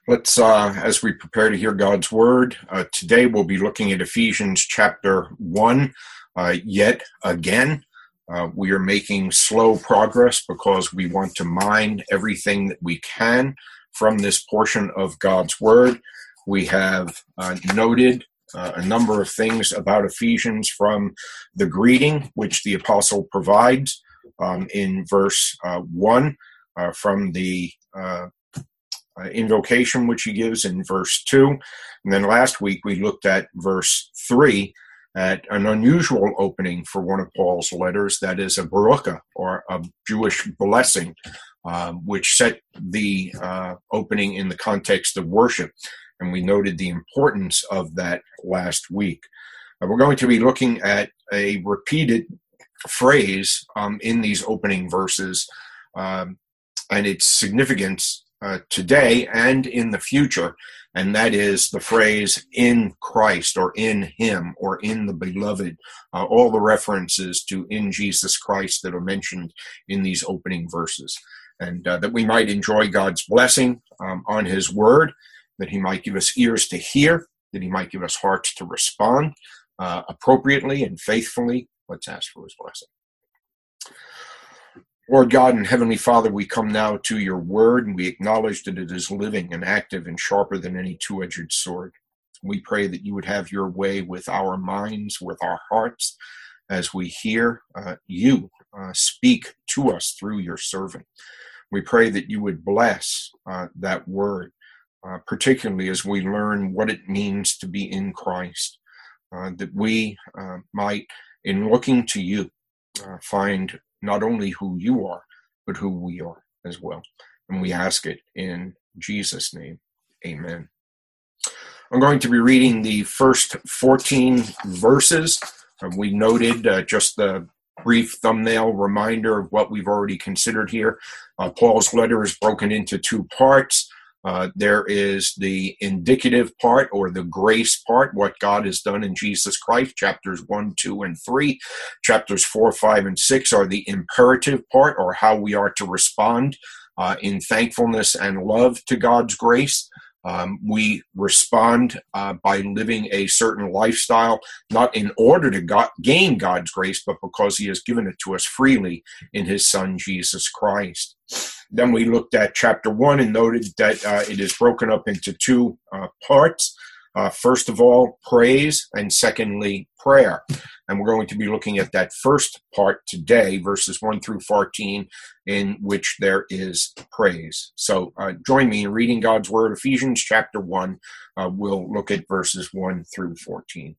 Let's, as we prepare to hear God's word, today we'll be looking at Ephesians chapter 1 yet again. We are making slow progress because we want to mine everything that we can from this portion of God's word. We have noted a number of things about Ephesians from the greeting which the apostle provides in verse 1, from the invocation which he gives in verse 2. And then last week we looked at verse 3 at an unusual opening for one of Paul's letters, that is a baruch, or a Jewish blessing, which set the opening in the context of worship. And we noted the importance of that last week. We're going to be looking at a repeated phrase in these opening verses and its significance today and in the future, and that is the phrase in Christ, or in him, or in the beloved, all the references to in Jesus Christ that are mentioned in these opening verses, and that we might enjoy God's blessing on his word, that he might give us ears to hear, that he might give us hearts to respond appropriately and faithfully. Let's ask for his blessing. Lord God and Heavenly Father, we come now to your word, and we acknowledge that it is living and active and sharper than any two-edged sword. We pray that you would have your way with our minds, with our hearts, as we hear you speak to us through your servant. We pray that you would bless that word, particularly as we learn what it means to be in Christ, that we might, in looking to you, find not only who you are, but who we are as well. And we ask it in Jesus' name. Amen. I'm going to be reading the first 14 verses. We noted just the brief thumbnail reminder of what we've already considered here. Paul's letter is broken into two parts. There is the indicative part, or the grace part, what God has done in Jesus Christ, chapters 1, 2, and 3. Chapters 4, 5, and 6 are the imperative part, or how we are to respond in thankfulness and love to God's grace. We respond by living a certain lifestyle, not in order to gain God's grace, but because he has given it to us freely in his Son, Jesus Christ. Then we looked at chapter 1 and noted that it is broken up into two parts. First of all, praise, and secondly, prayer. And we're going to be looking at that first part today, verses 1 through 14, in which there is praise. So join me in reading God's word, Ephesians chapter 1. We'll look at verses 1 through 14.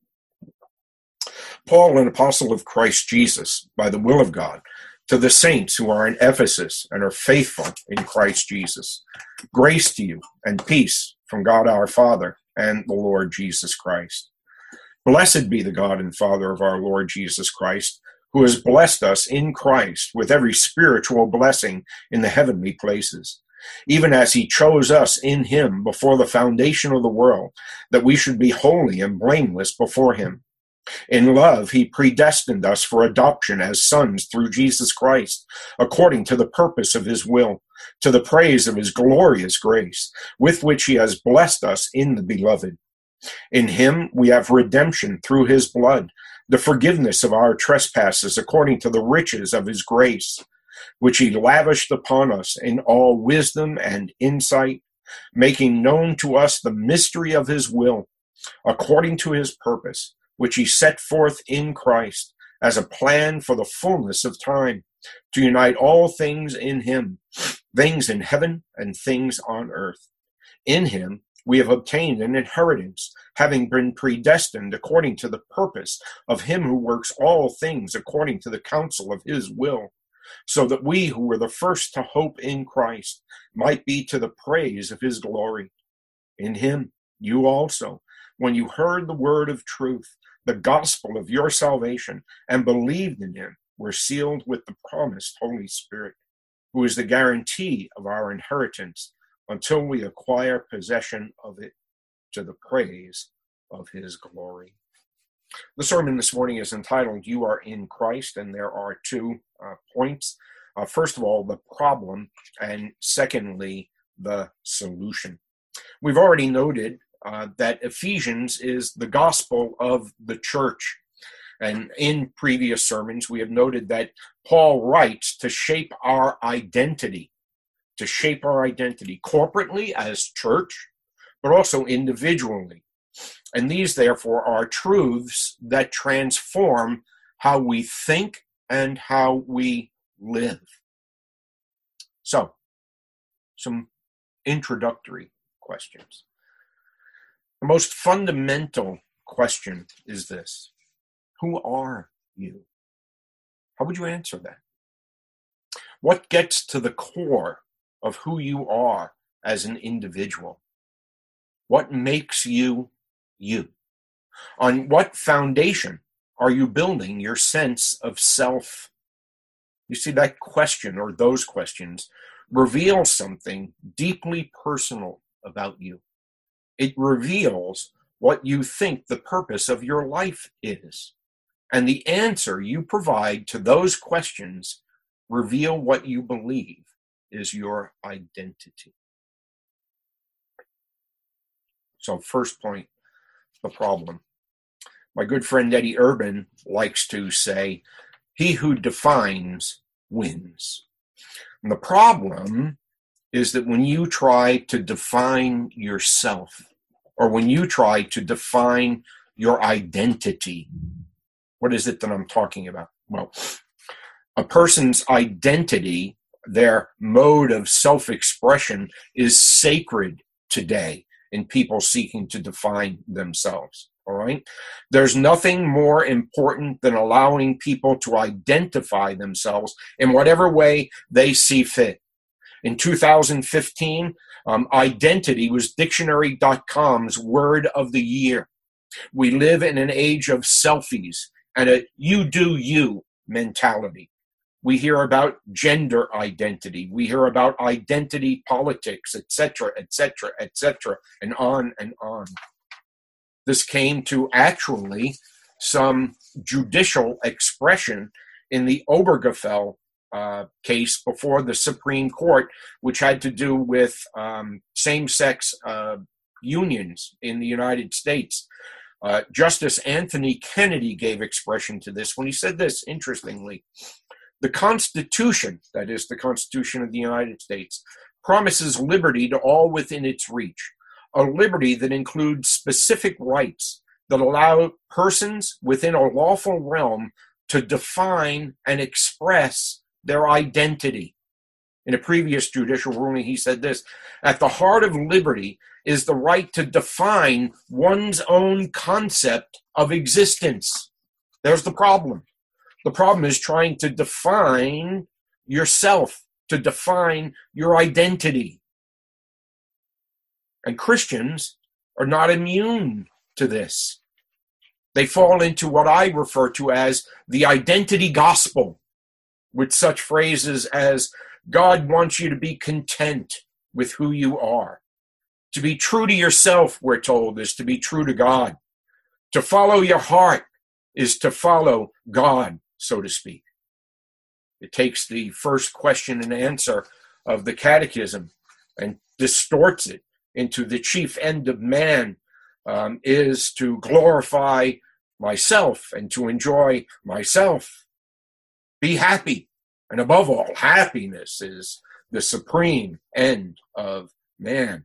Paul, an apostle of Christ Jesus, by the will of God, to the saints who are in Ephesus and are faithful in Christ Jesus, grace to you and peace from God our Father and the Lord Jesus Christ. Blessed be the God and Father of our Lord Jesus Christ, who has blessed us in Christ with every spiritual blessing in the heavenly places, even as he chose us in him before the foundation of the world, that we should be holy and blameless before him. In love, he predestined us for adoption as sons through Jesus Christ, according to the purpose of his will, to the praise of his glorious grace, with which he has blessed us in the beloved. In him we have redemption through his blood, the forgiveness of our trespasses, according to the riches of his grace, which he lavished upon us in all wisdom and insight, making known to us the mystery of his will, according to his purpose, which he set forth in Christ as a plan for the fullness of time, to unite all things in him, things in heaven and things on earth. In him we have obtained an inheritance, having been predestined according to the purpose of him who works all things according to the counsel of his will, so that we who were the first to hope in Christ might be to the praise of his glory. In him you also, when you heard the word of truth, the gospel of your salvation, and believed in him, were sealed with the promised Holy Spirit, who is the guarantee of our inheritance until we acquire possession of it, to the praise of his glory. The sermon this morning is entitled, You Are in Christ, and there are two points. First of all, the problem, and secondly, the solution. We've already noted that Ephesians is the gospel of the church. And in previous sermons, we have noted that Paul writes to shape our identity corporately as church, but also individually. And these, therefore, are truths that transform how we think and how we live. So, some introductory questions. The most fundamental question is this: who are you? How would you answer that? What gets to the core of who you are as an individual? What makes you you? On what foundation are you building your sense of self? You see, that question, or those questions, reveal something deeply personal about you. It reveals what you think the purpose of your life is. And the answer you provide to those questions reveal what you believe is your identity. So, first point, the problem. My good friend Eddie Urban likes to say, he who defines wins. And the problem is that when you try to define yourself, or when you try to define your identity, what is it that I'm talking about? Well, a person's identity, their mode of self-expression, is sacred today in people seeking to define themselves. All right? There's nothing more important than allowing people to identify themselves in whatever way they see fit. In 2015, identity was Dictionary.com's word of the year. We live in an age of selfies and a you do you mentality. We hear about gender identity. We hear about identity politics, etc., etc., etc., and on and on. This came to actually some judicial expression in the Obergefell case before the Supreme Court, which had to do with same-sex unions in the United States. Justice Anthony Kennedy gave expression to this when he said this, interestingly: the Constitution, that is the Constitution of the United States, promises liberty to all within its reach, a liberty that includes specific rights that allow persons within a lawful realm to define and express their identity. In a previous judicial ruling, he said this: at the heart of liberty is the right to define one's own concept of existence. There's the problem. The problem is trying to define yourself, to define your identity. And Christians are not immune to this. They fall into what I refer to as the identity gospel, with such phrases as, God wants you to be content with who you are. To be true to yourself, we're told, is to be true to God. To follow your heart is to follow God, so to speak. It takes the first question and answer of the catechism and distorts it into the chief end of man is to glorify myself and to enjoy myself. Be happy. And above all, happiness is the supreme end of man.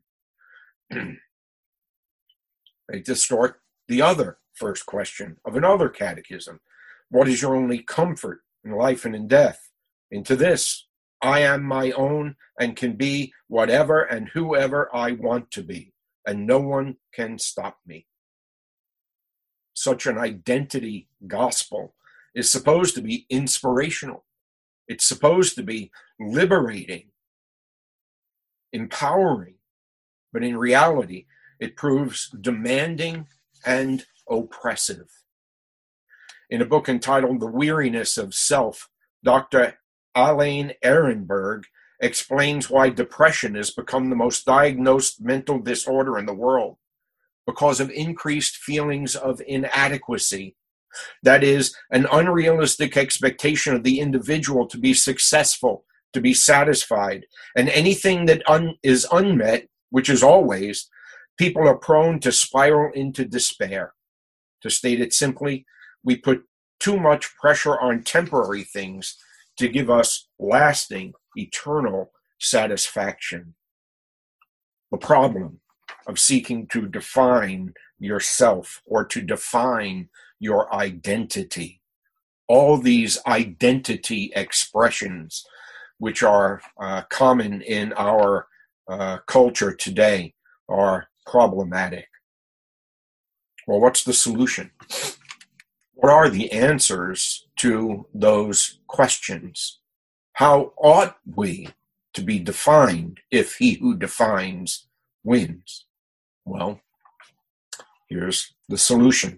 They distort the other first question of another catechism. What is your only comfort in life and in death? Into this: I am my own and can be whatever and whoever I want to be, and no one can stop me. Such an identity gospel is supposed to be inspirational. It's supposed to be liberating, empowering, but in reality, it proves demanding and oppressive. In a book entitled The Weariness of Self, Dr. Alain Ehrenberg explains why depression has become the most diagnosed mental disorder in the world, because of increased feelings of inadequacy. That is, an unrealistic expectation of the individual to be successful, to be satisfied, and anything that is unmet, which is always, People are prone to spiral into despair. To state it simply, we put too much pressure on temporary things to give us lasting, eternal satisfaction. The problem of seeking to define yourself or to define your identity. All these identity expressions, which are common in our culture today, are problematic. Well, what's the solution? What are the answers to those questions? How ought we to be defined if he who defines wins? Well, here's the solution.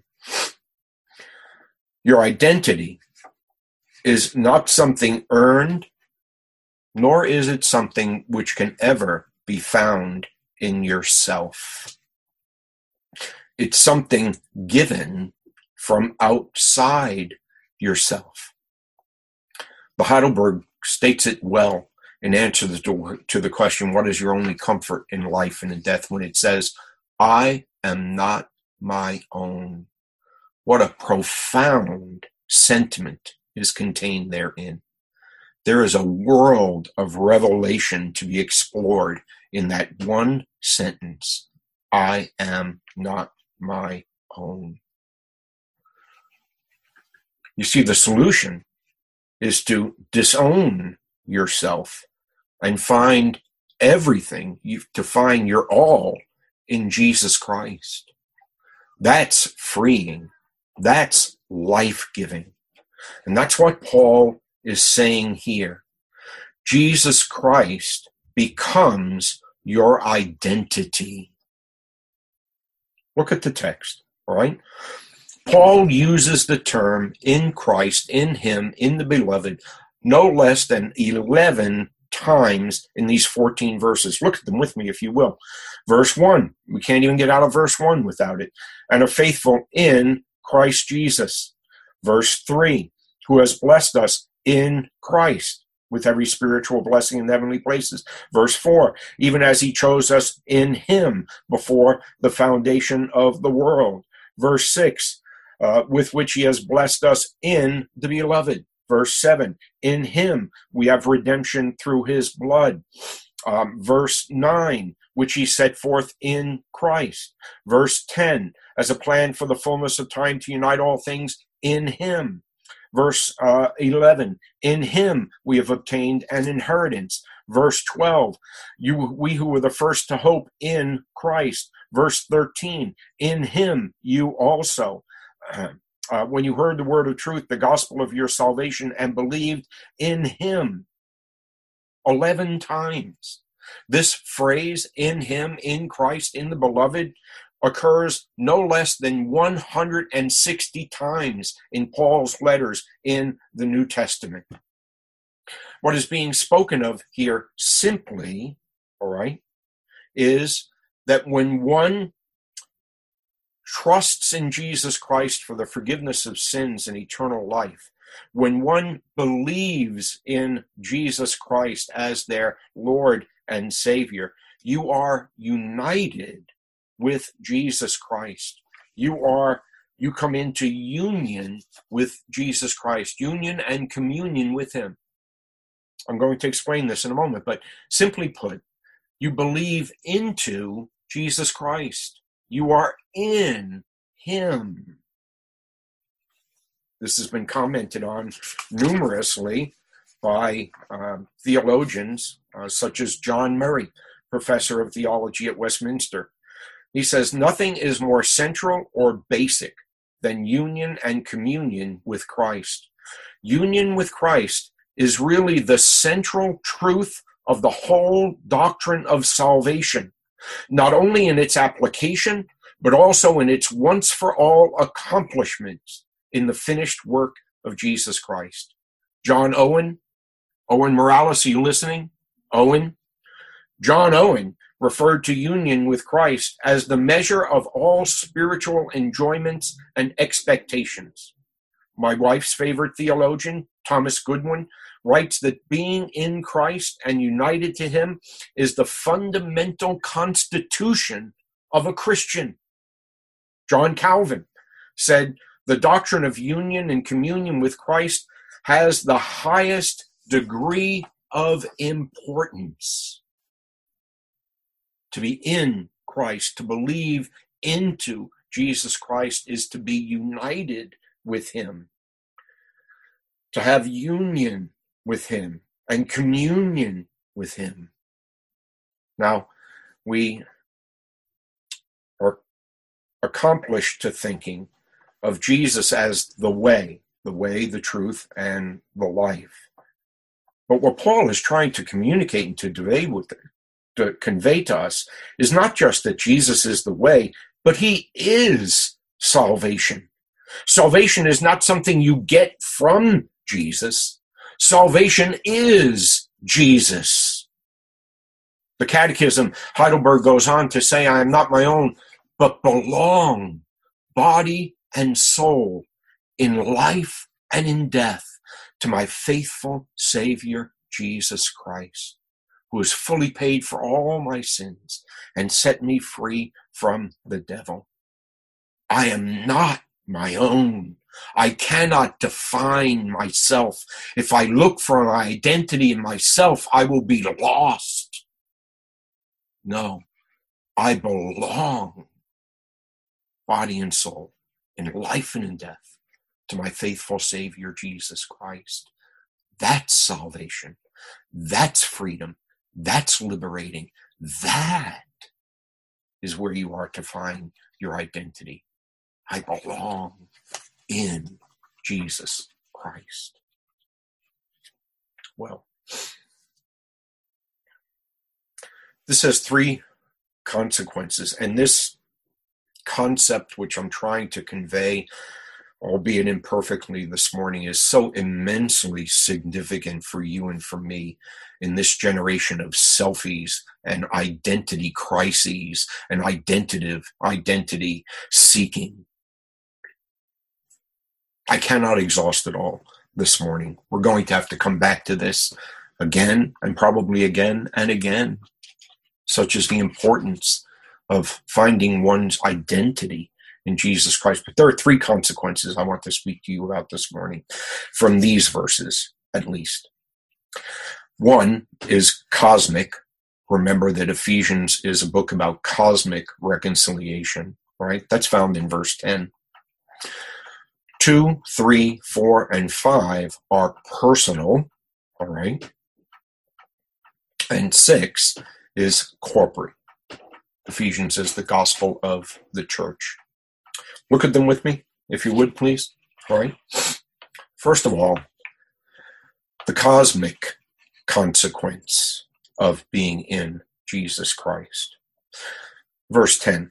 Your identity is not something earned, nor is it something which can ever be found in yourself. It's something given from outside yourself. The Heidelberg states it well in answer to the question, what is your only comfort in life and in death, when it says, I am not my own. What a profound sentiment is contained therein. There is a world of revelation to be explored in that one sentence. I am not my own. You see, the solution is to disown yourself and find everything, to find your all in Jesus Christ. That's freeing. That's life-giving. And that's what Paul is saying here. Jesus Christ becomes your identity. Look at the text, all right? Paul uses the term in Christ, in him, in the beloved, no less than 11 times in these 14 verses. Look at them with me, if you will. Verse 1, we can't even get out of verse 1 without it. And are faithful in Christ Jesus. Verse 3, who has blessed us in Christ with every spiritual blessing in the heavenly places. Verse 4, even as he chose us in him before the foundation of the world. Verse 6, with which he has blessed us in the beloved. Verse 7, in him we have redemption through his blood. Verse 9, which he set forth in Christ. Verse 10, as a plan for the fullness of time to unite all things in him. Verse 11, in him we have obtained an inheritance. Verse 12, we who were the first to hope in Christ. Verse 13, in him you also, when you heard the word of truth, the gospel of your salvation, and believed in him. 11 times. This phrase, in him, in Christ, in the beloved, occurs no less than 160 times in Paul's letters in the New Testament. What is being spoken of here simply, all right, is that when one trusts in Jesus Christ for the forgiveness of sins and eternal life, when one believes in Jesus Christ as their Lord and Savior, you are united with Jesus Christ. You come into union with Jesus Christ, union and communion with him. I'm going to explain this in a moment, but simply put, you believe into Jesus Christ. You are in him. This has been commented on numerously by theologians such as John Murray, professor of theology at Westminster. He says, nothing is more central or basic than union and communion with Christ. Union with Christ is really the central truth of the whole doctrine of salvation, not only in its application, but also in its once-for-all accomplishments in the finished work of Jesus Christ. John Owen Morales, are you listening? Owen? John Owen referred to union with Christ as the measure of all spiritual enjoyments and expectations. My wife's favorite theologian, Thomas Goodwin, writes that being in Christ and united to him is the fundamental constitution of a Christian. John Calvin said, the doctrine of union and communion with Christ has the highest degree of importance. To be in Christ, to believe into Jesus Christ, is to be united with him, to have union with him and communion with him. Now, we are accomplished to thinking of Jesus as the way, the truth, and the life. But what Paul is trying to communicate and to convey to us is not just that Jesus is the way, but he is salvation. Salvation is not something you get from Jesus. Salvation is Jesus. The Catechism, Heidelberg goes on to say, I am not my own, but belong, body and soul, in life and in death, to my faithful Savior, Jesus Christ, who has fully paid for all my sins and set me free from the devil. I am not my own. I cannot define myself. If I look for an identity in myself, I will be lost. No, I belong, body and soul, in life and in death, to my faithful Savior, Jesus Christ. That's salvation. That's freedom. That's liberating. That is where you are to find your identity. I belong in Jesus Christ. Well, this has three consequences, and this concept, which I'm trying to convey, albeit imperfectly this morning, is so immensely significant for you and for me in this generation of selfies and identity crises and identity seeking. I cannot exhaust it all this morning. We're going to have to come back to this again and probably again and again. Such is the importance of finding one's identity in Jesus Christ. But there are three consequences I want to speak to you about this morning from these verses, at least. One is cosmic. Remember that Ephesians is a book about cosmic reconciliation, right? That's found in verse 10. 2, 3, 4, and 5 are personal, all right? And 6 is corporate. Ephesians is the gospel of the church. Look at them with me, if you would, please. All right. First of all, the cosmic consequence of being in Jesus Christ. Verse 10.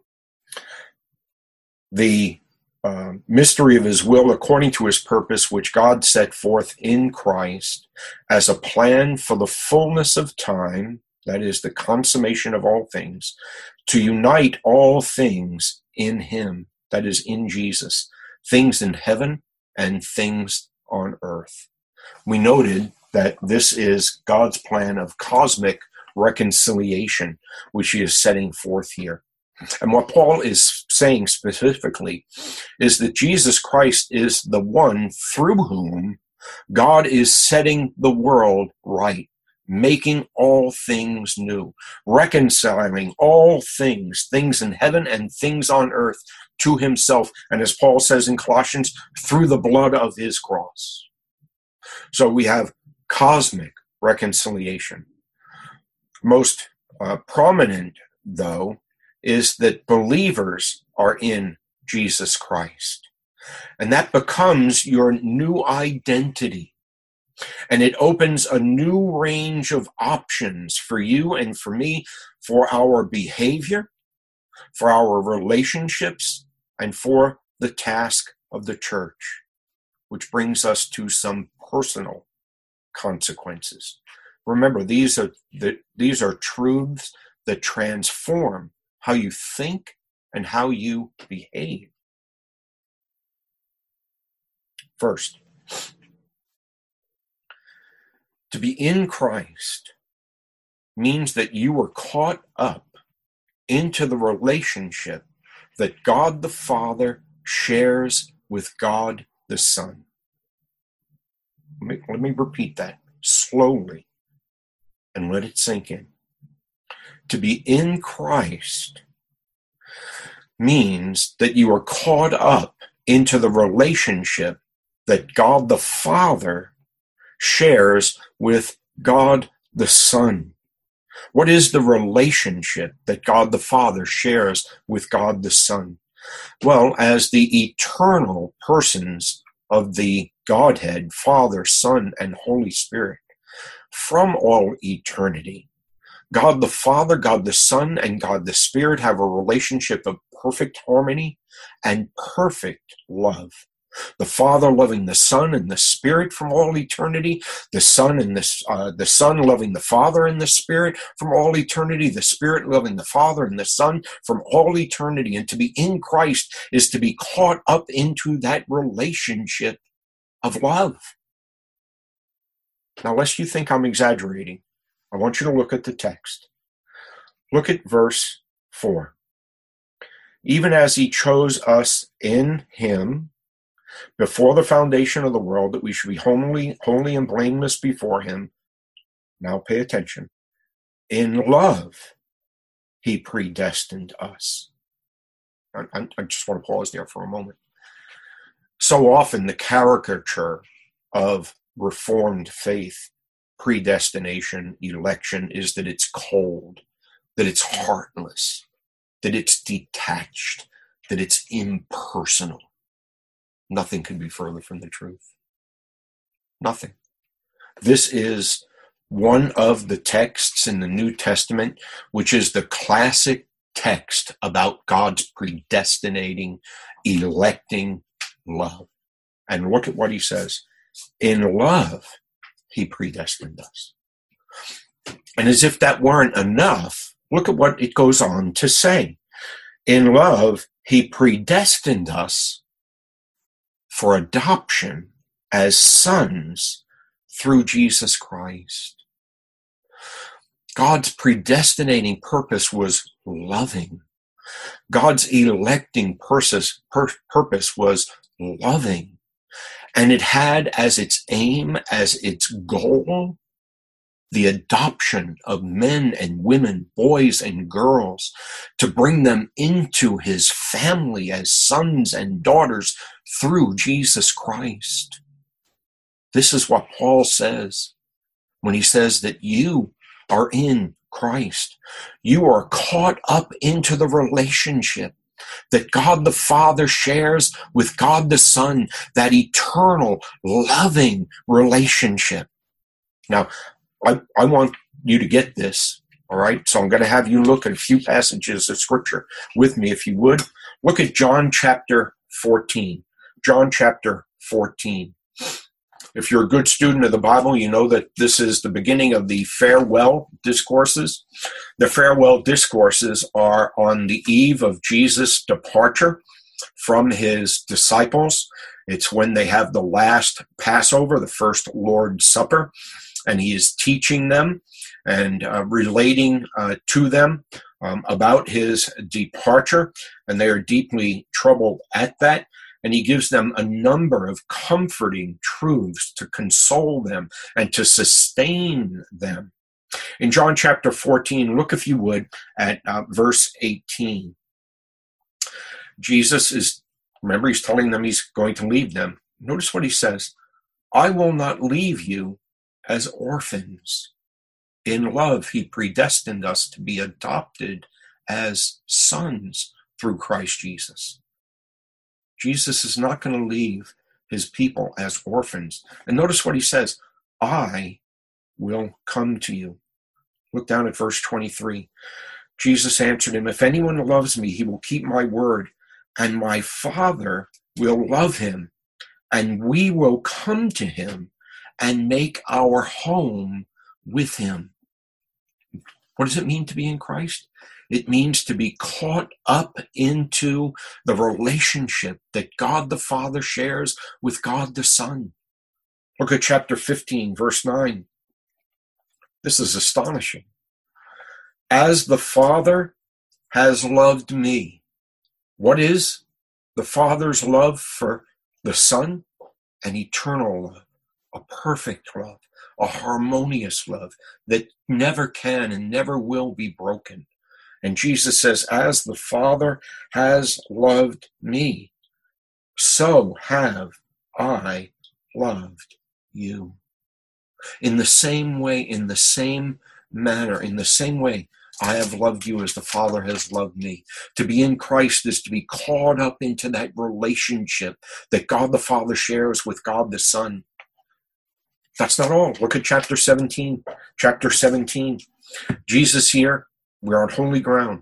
The mystery of his will according to his purpose, which God set forth in Christ as a plan for the fullness of time, that is the consummation of all things, to unite all things in him, that is in Jesus, things in heaven and things on earth. We noted that this is God's plan of cosmic reconciliation, which he is setting forth here. And what Paul is saying specifically is that Jesus Christ is the one through whom God is setting the world right, making all things new, reconciling all things in heaven and things on earth to himself. And as Paul says in Colossians, through the blood of his cross. So we have cosmic reconciliation. Most prominent, though, is that believers are in Jesus Christ. And that becomes your new identity. And it opens a new range of options for you and for me, for our behavior, for our relationships, and for the task of the church, which brings us to some personal consequences. Remember, these are truths that transform how you think and how you behave. First, to be in Christ means that you were caught up into the relationship that God the Father shares with God the Son. Let me repeat that slowly and let it sink in. To be in Christ means that you are caught up into the relationship that God the Father shares with God the Son. What is the relationship that God the Father shares with God the Son? Well, as the eternal persons of the Godhead, Father, Son, and Holy Spirit, from all eternity, God the Father, God the Son, and God the Spirit have a relationship of perfect harmony and perfect love. The Father loving the Son and the Spirit from all eternity, the Son and the Son loving the Father and the Spirit from all eternity, the Spirit loving the Father and the Son from all eternity. And to be in Christ is to be caught up into that relationship of love. Now, lest you think I'm exaggerating, I want you to look at the text. Look at verse 4. Even as he chose us in him before the foundation of the world, that we should be holy and blameless before him. Now pay attention. In love, he predestined us. I just want to pause there for a moment. So often the caricature of Reformed faith, predestination, election, is that it's cold, that it's heartless, that it's detached, that it's impersonal. Nothing could be further from the truth. Nothing. This is one of the texts in the New Testament, which is the classic text about God's predestinating, electing love. And look at what he says. In love, he predestined us. And as if that weren't enough, look at what it goes on to say. In love, he predestined us for adoption as sons through Jesus Christ. God's predestinating purpose was loving. God's electing purpose was loving. And it had as its aim, as its goal, the adoption of men and women, boys and girls, to bring them into his family as sons and daughters through Jesus Christ. This is what Paul says when he says that you are in Christ. You are caught up into the relationship that God the Father shares with God the Son, that eternal, loving relationship. Now, I want you to get this, all right? So I'm going to have you look at a few passages of Scripture with me, if you would. Look at John chapter 14. John chapter 14. If you're a good student of the Bible, you know that this is the beginning of the farewell discourses. The farewell discourses are on the eve of Jesus' departure from his disciples. It's when they have the last Passover, the first Lord's Supper, and he is teaching them and relating to them about his departure, and they are deeply troubled at that. And he gives them a number of comforting truths to console them and to sustain them. In John chapter 14, look, if you would, at verse 18. Jesus is, remember, he's telling them he's going to leave them. Notice what he says. I will not leave you as orphans. In love, he predestined us to be adopted as sons through Christ Jesus. Jesus is not going to leave his people as orphans. And notice what he says, I will come to you. Look down at verse 23. Jesus answered him, if anyone loves me, he will keep my word, and my Father will love him, and we will come to him and make our home with him. What does it mean to be in Christ? It means to be caught up into the relationship that God the Father shares with God the Son. Look at chapter 15, verse 9. This is astonishing. As the Father has loved me. What is the Father's love for the Son? An eternal love, a perfect love, a harmonious love that never can and never will be broken. And Jesus says, as the Father has loved me, so have I loved you. In the same way, in the same manner, in the same way, I have loved you as the Father has loved me. To be in Christ is to be caught up into that relationship that God the Father shares with God the Son. That's not all. Look at chapter 17. Chapter 17. Jesus here, we're on holy ground.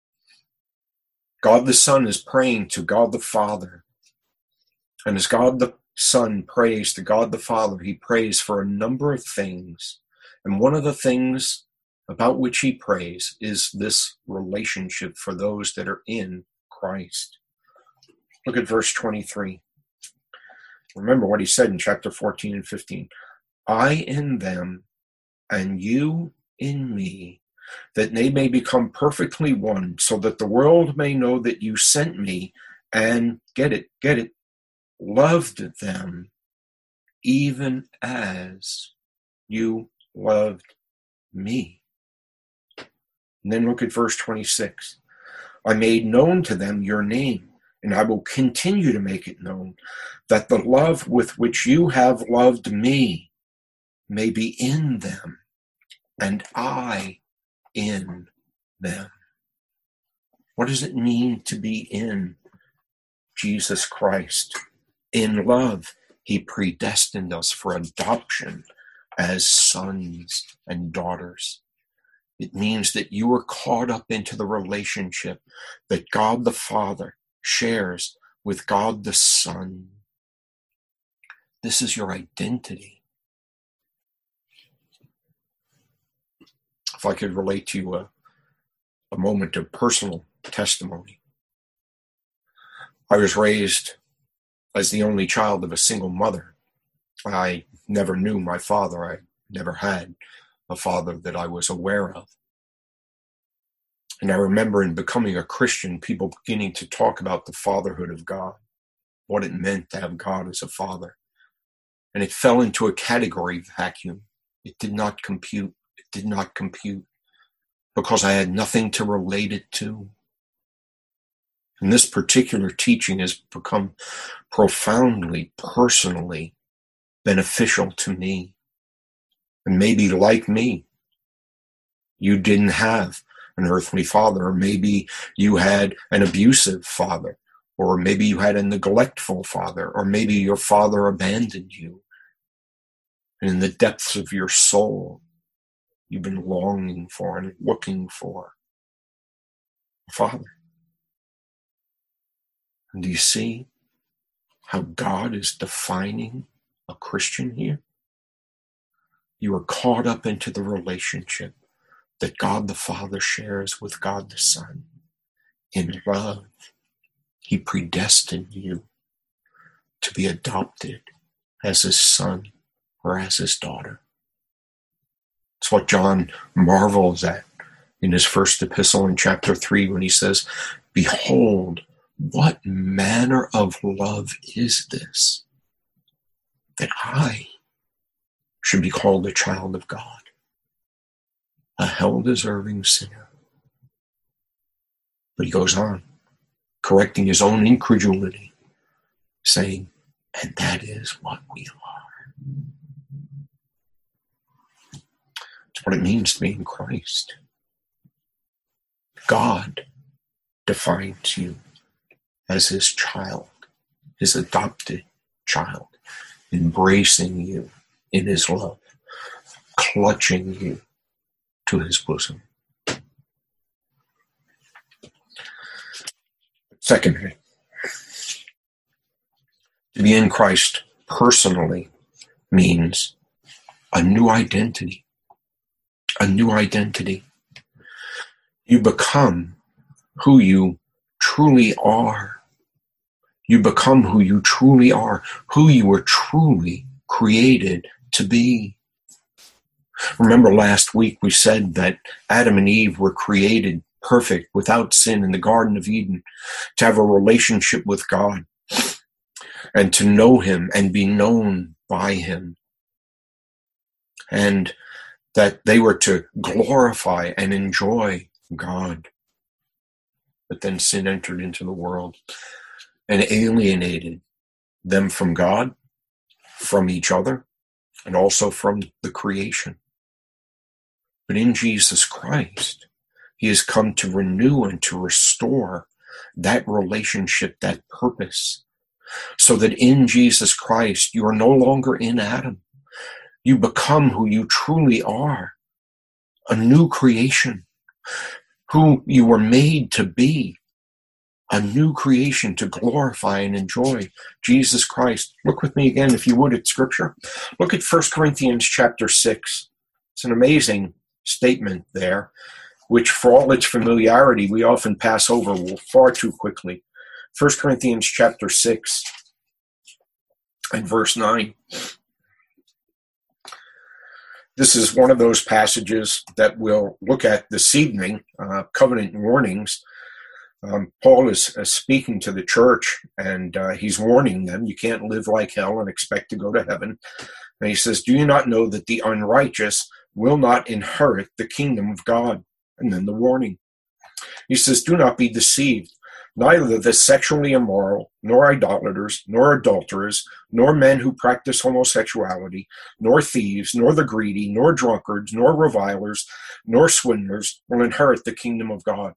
God the Son is praying to God the Father. And as God the Son prays to God the Father, he prays for a number of things. And one of the things about which he prays is this relationship for those that are in Christ. Look at verse 23. Remember what he said in chapter 14 and 15. I in them and you in me, that they may become perfectly one, so that the world may know that you sent me and, get it, loved them even as you loved me. And then look at verse 26. I made known to them your name, and I will continue to make it known, that the love with which you have loved me may be in them, and I in them. What does it mean to be in Jesus Christ? In love, he predestined us for adoption as sons and daughters. It means that you are caught up into the relationship that God the Father shares with God the Son. This is your identity. If I could relate to you a moment of personal testimony. I was raised as the only child of a single mother. I never knew my father. I never had a father that I was aware of. And I remember in becoming a Christian, people beginning to talk about the fatherhood of God, what it meant to have God as a father. And it fell into a category vacuum. It did not compute. It did not compute because I had nothing to relate it to. And this particular teaching has become profoundly, personally beneficial to me. And maybe like me, you didn't have an earthly father, or maybe you had an abusive father, or maybe you had a neglectful father, or maybe your father abandoned you. And in the depths of your soul, you've been longing for and looking for a father. And do you see how God is defining a Christian here? You are caught up into the relationship that God the Father shares with God the Son. In love, he predestined you to be adopted as his son or as his daughter. It's what John marvels at in his first epistle in chapter 3 when he says, behold, what manner of love is this, that I should be called a child of God, a hell-deserving sinner. But he goes on, correcting his own incredulity, saying, and that is what we are. It's what it means to be in Christ. God defines you as his child, his adopted child, embracing you in his love, clutching you to his bosom. Secondly, to be in Christ personally means a new identity. A new identity. You become who you truly are. You become who you truly are, who you were truly created to be. Remember last week we said that Adam and Eve were created perfect, without sin in the Garden of Eden, to have a relationship with God and to know him and be known by him. And that they were to glorify and enjoy God. But then sin entered into the world and alienated them from God, from each other, and also from the creation. But in Jesus Christ, he has come to renew and to restore that relationship, that purpose, so that in Jesus Christ, you are no longer in Adam. You become who you truly are, a new creation, who you were made to be, a new creation to glorify and enjoy Jesus Christ. Look with me again, if you would, at Scripture. Look at 1 Corinthians chapter 6. It's an amazing statement there, which for all its familiarity, we often pass over far too quickly. 1 Corinthians chapter 6 and verse 9. This is one of those passages that we'll look at this evening, covenant warnings. Paul is speaking to the church, and he's warning them, you can't live like hell and expect to go to heaven. And he says, do you not know that the unrighteous will not inherit the kingdom of God? And then the warning. He says, do not be deceived. Neither the sexually immoral, nor idolaters, nor adulterers, nor men who practice homosexuality, nor thieves, nor the greedy, nor drunkards, nor revilers, nor swindlers will inherit the kingdom of God.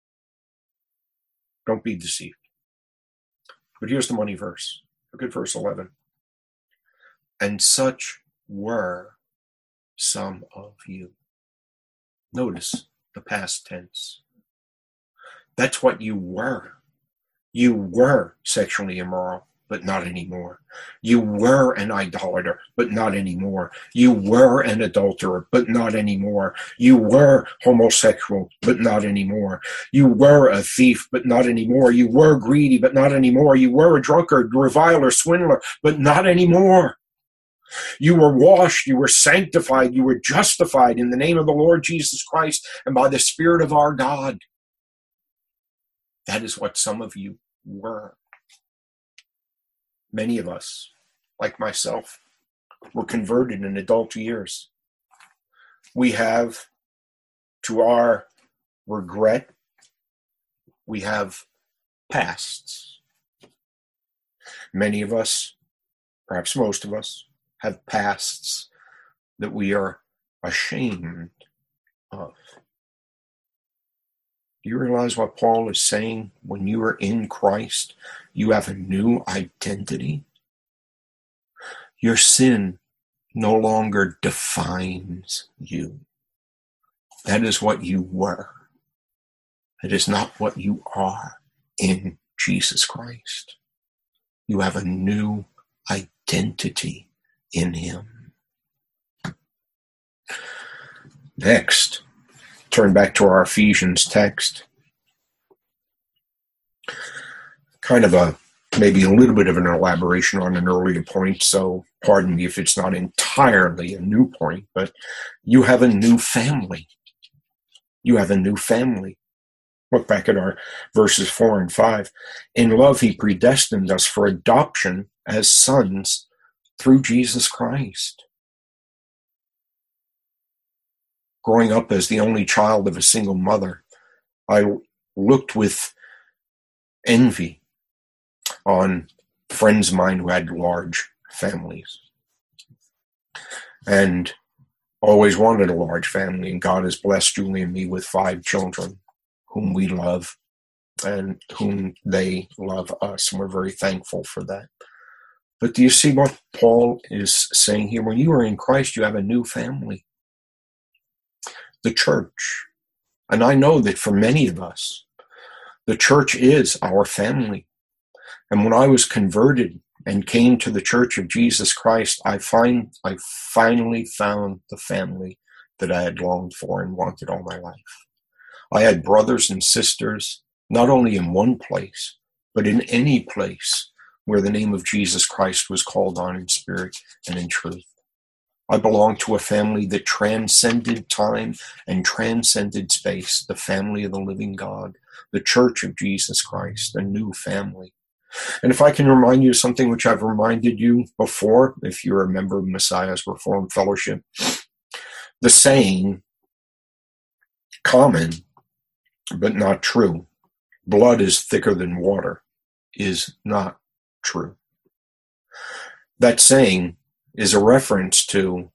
Don't be deceived. But here's the money verse. Look at verse 11. And such were some of you. Notice the past tense. That's what you were. You were sexually immoral, but not anymore. You were an idolater, but not anymore. You were an adulterer, but not anymore. You were homosexual, but not anymore. You were a thief, but not anymore. You were greedy, but not anymore. You were a drunkard, reviler, swindler, but not anymore. You were washed, you were sanctified, you were justified in the name of the Lord Jesus Christ and by the Spirit of our God. That is what some of you were. Many of us, like myself, were converted in adult years. We have, to our regret, we have pasts. Many of us, perhaps most of us, have pasts that we are ashamed of. Do you realize what Paul is saying? When you are in Christ, you have a new identity. Your sin no longer defines you. That is what you were. It is not what you are in Jesus Christ. You have a new identity in him. Next, turn back to our Ephesians text. Kind of maybe a little bit of an elaboration on an earlier point, so pardon me if it's not entirely a new point, but you have a new family. You have a new family. Look back at our verses 4 and 5. In love, he predestined us for adoption as sons through Jesus Christ. Growing up as the only child of a single mother, I looked with envy on friends of mine who had large families and always wanted a large family. And God has blessed Julie and me with 5 children whom we love and whom they love us. And we're very thankful for that. But do you see what Paul is saying here? When you are in Christ, you have a new family. The church. And I know that for many of us, the church is our family. And when I was converted and came to the Church of Jesus Christ, I finally found the family that I had longed for and wanted all my life. I had brothers and sisters, not only in one place, but in any place where the name of Jesus Christ was called on in spirit and in truth. I belong to a family that transcended time and transcended space, the family of the living God, the Church of Jesus Christ, a new family. And if I can remind you of something which I've reminded you before, if you're a member of Messiah's Reformed Fellowship, the saying, common but not true, blood is thicker than water, is not true. That saying is a reference to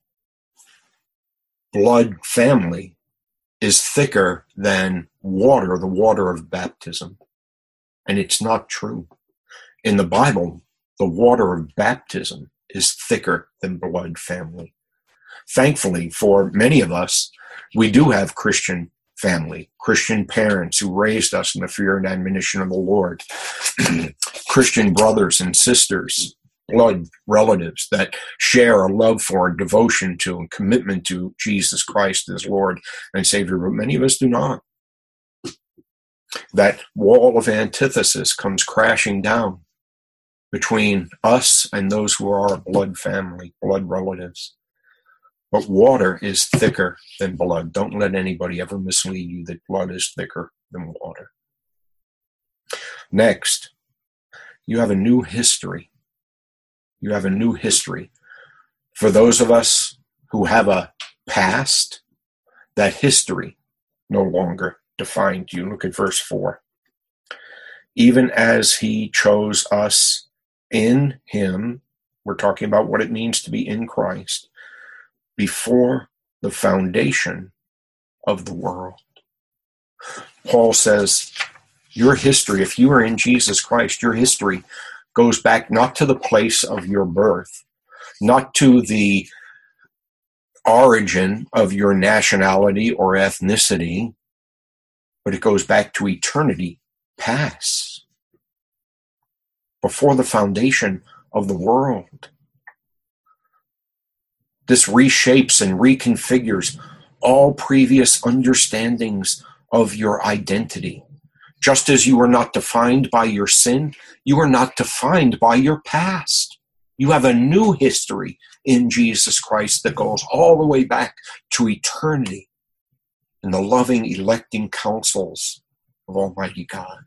blood family is thicker than water, the water of baptism. And it's not true. In the Bible, the water of baptism is thicker than blood family. Thankfully, for many of us, we do have Christian family, Christian parents who raised us in the fear and admonition of the Lord, Christian brothers and sisters, blood relatives that share a love for and devotion to and commitment to Jesus Christ as Lord and Savior, but many of us do not. That wall of antithesis comes crashing down between us and those who are our blood family, blood relatives. But water is thicker than blood. Don't let anybody ever mislead you that blood is thicker than water. Next, you have a new history. You have a new history. For those of us who have a past, that history no longer defined you. Look at verse 4. Even as he chose us in him, we're talking about what it means to be in Christ, before the foundation of the world. Paul says, your history, if you are in Jesus Christ, your history goes back not to the place of your birth, not to the origin of your nationality or ethnicity, but it goes back to eternity past, before the foundation of the world. This reshapes and reconfigures all previous understandings of your identity. Just as you are not defined by your sin, you are not defined by your past. You have a new history in Jesus Christ that goes all the way back to eternity in the loving, electing counsels of Almighty God.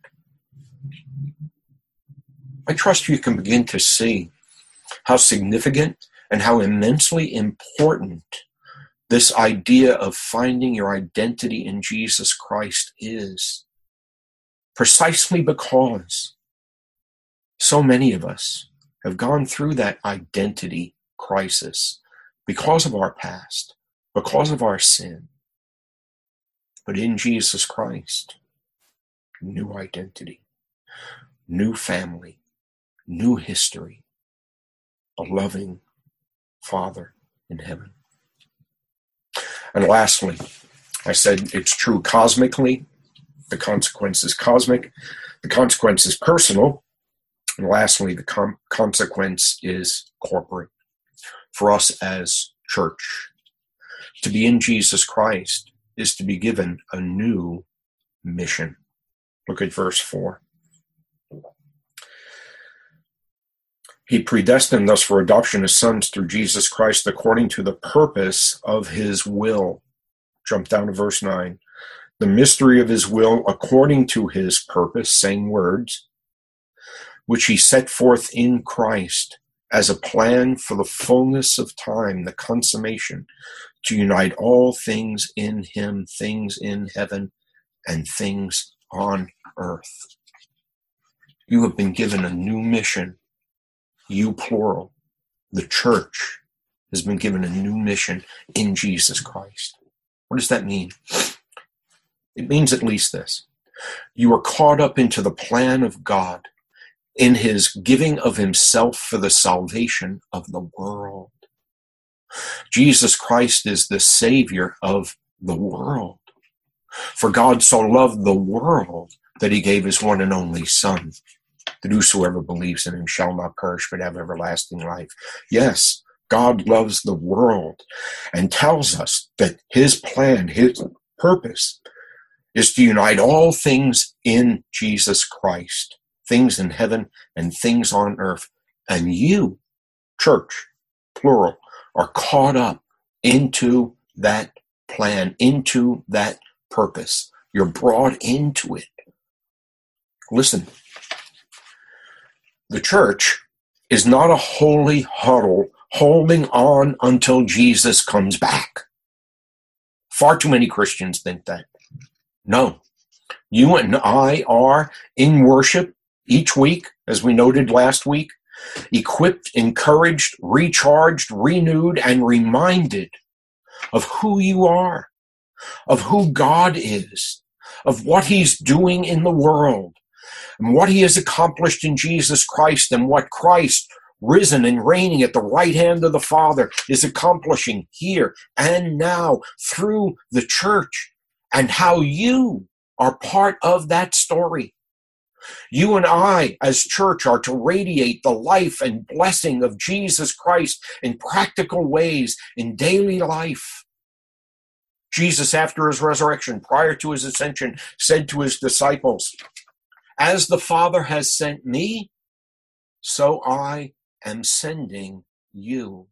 I trust you can begin to see how significant and how immensely important this idea of finding your identity in Jesus Christ is. Precisely because so many of us have gone through that identity crisis because of our past, because of our sin. But in Jesus Christ, new identity, new family, new history, a loving Father in heaven. And lastly, I said it's true cosmically. The consequence is cosmic. The consequence is personal. And lastly, the consequence is corporate. For us as church, to be in Jesus Christ is to be given a new mission. Look at verse 4. He predestined us for adoption as sons through Jesus Christ according to the purpose of his will. Jump down to verse 9. The mystery of his will according to his purpose, same words, which he set forth in Christ as a plan for the fullness of time, the consummation, to unite all things in him, things in heaven and things on earth. You have been given a new mission. You, plural. The church has been given a new mission in Jesus Christ. What does that mean? It means at least this. You are caught up into the plan of God in his giving of himself for the salvation of the world. Jesus Christ is the Savior of the world. For God so loved the world that he gave his one and only Son, that whosoever believes in him shall not perish but have everlasting life. Yes, God loves the world and tells us that his plan, his purpose, is to unite all things in Jesus Christ, things in heaven and things on earth. And you, church, plural, are caught up into that plan, into that purpose. You're brought into it. Listen, the church is not a holy huddle holding on until Jesus comes back. Far too many Christians think that. No. You and I are in worship each week, as we noted last week, equipped, encouraged, recharged, renewed, and reminded of who you are, of who God is, of what he's doing in the world, and what he has accomplished in Jesus Christ, and what Christ, risen and reigning at the right hand of the Father, is accomplishing here and now through the church, and how you are part of that story. You and I, as church, are to radiate the life and blessing of Jesus Christ in practical ways in daily life. Jesus, after his resurrection, prior to his ascension, said to his disciples, "As the Father has sent me, so I am sending you."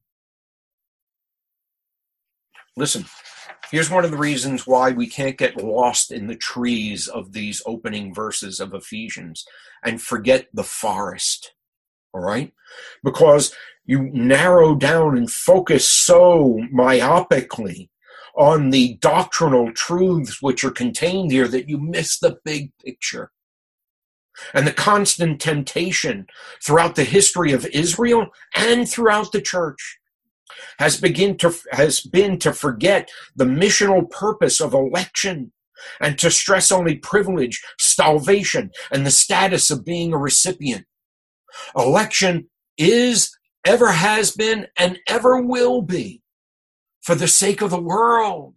Listen, here's one of the reasons why we can't get lost in the trees of these opening verses of Ephesians and forget the forest, all right? Because you narrow down and focus so myopically on the doctrinal truths which are contained here that you miss the big picture. And the constant temptation throughout the history of Israel and throughout the church has been to forget the missional purpose of election and to stress only privilege, salvation, and the status of being a recipient. Election is, ever has been, and ever will be for the sake of the world,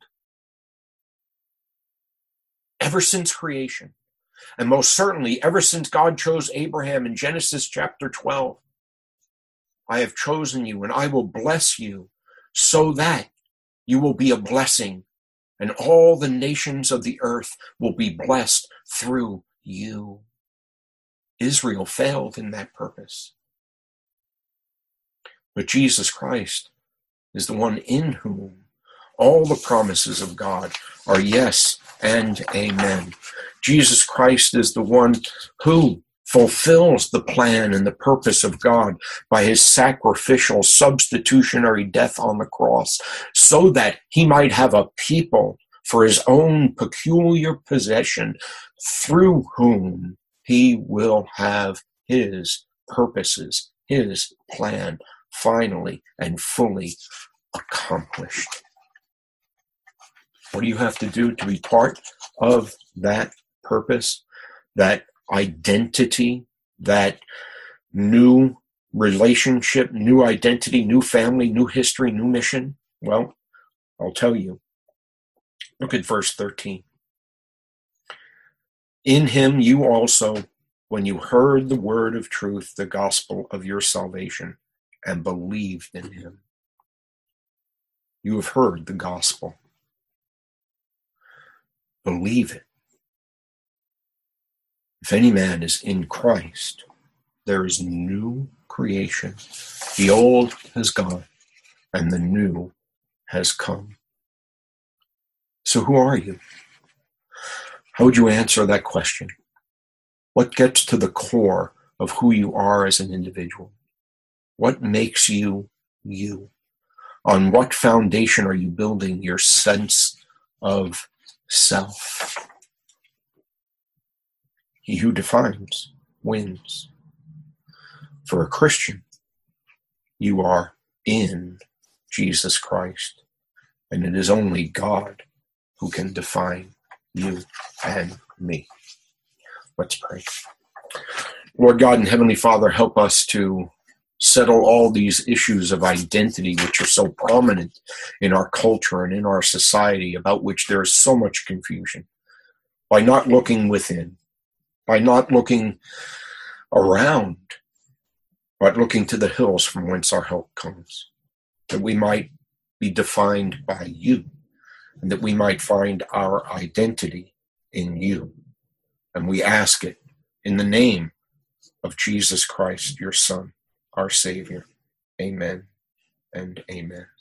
ever since creation. And most certainly, ever since God chose Abraham in Genesis chapter 12, "I have chosen you and I will bless you so that you will be a blessing, and all the nations of the earth will be blessed through you." Israel failed in that purpose. But Jesus Christ is the one in whom all the promises of God are yes and amen. Jesus Christ is the one who fulfills the plan and the purpose of God by his sacrificial, substitutionary death on the cross, so that he might have a people for his own peculiar possession, through whom he will have his purposes, his plan, finally and fully accomplished. What do you have to do to be part of that purpose, that identity, that new relationship, new identity, new family, new history, new mission? Well, I'll tell you. Look at verse 13. "In him you also, when you heard the word of truth, the gospel of your salvation, and believed in him." You have heard the gospel. Believe it. If any man is in Christ, there is new creation. The old has gone, and the new has come. So who are you? How would you answer that question? What gets to the core of who you are as an individual? What makes you you? On what foundation are you building your sense of self? He who defines wins. For a Christian, you are in Jesus Christ, and it is only God who can define you and me. Let's pray. Lord God and Heavenly Father, help us to settle all these issues of identity which are so prominent in our culture and in our society, about which there is so much confusion, by not looking within, by not looking around, but looking to the hills from whence our help comes, that we might be defined by you, and that we might find our identity in you. And we ask it in the name of Jesus Christ, your Son, our Savior. Amen and amen.